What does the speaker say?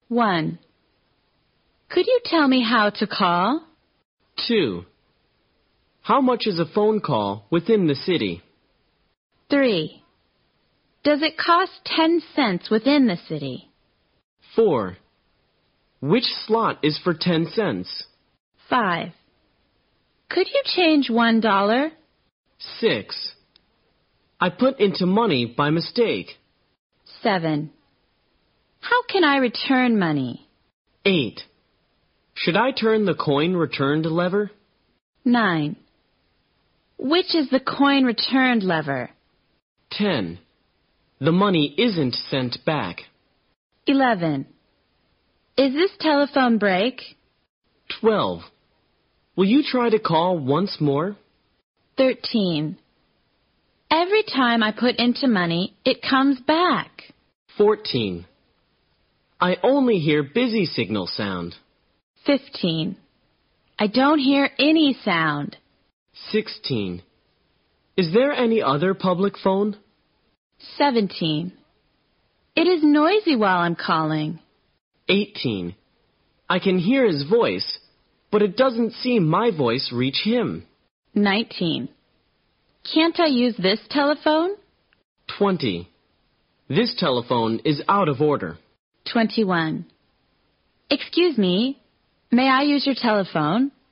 1. Could you tell me how to call? 2. How much is a phone call within the city? 3. Does it cost 10 cents within the city? 4. Which slot is for 10 cents? 5. Could you change $1? 6. I put into money by mistake. 7. How can I return money? 8. Should I turn the coin returned lever? 9. Which is the coin returned lever? 10. The money isn't sent back. 11. Is this telephone break? 12. Will you try to call once more? 13. Every time I put into money, it comes back. 14. I only hear busy signal sound. 15. I don't hear any sound. 16. Is there any other public phone? 17. It is noisy while I'm calling. 18. I can hear his voice, but it doesn't seem my voice reach him. 19. Can't I use this telephone? 20. This telephone is out of order. 21. Excuse me, may I use your telephone?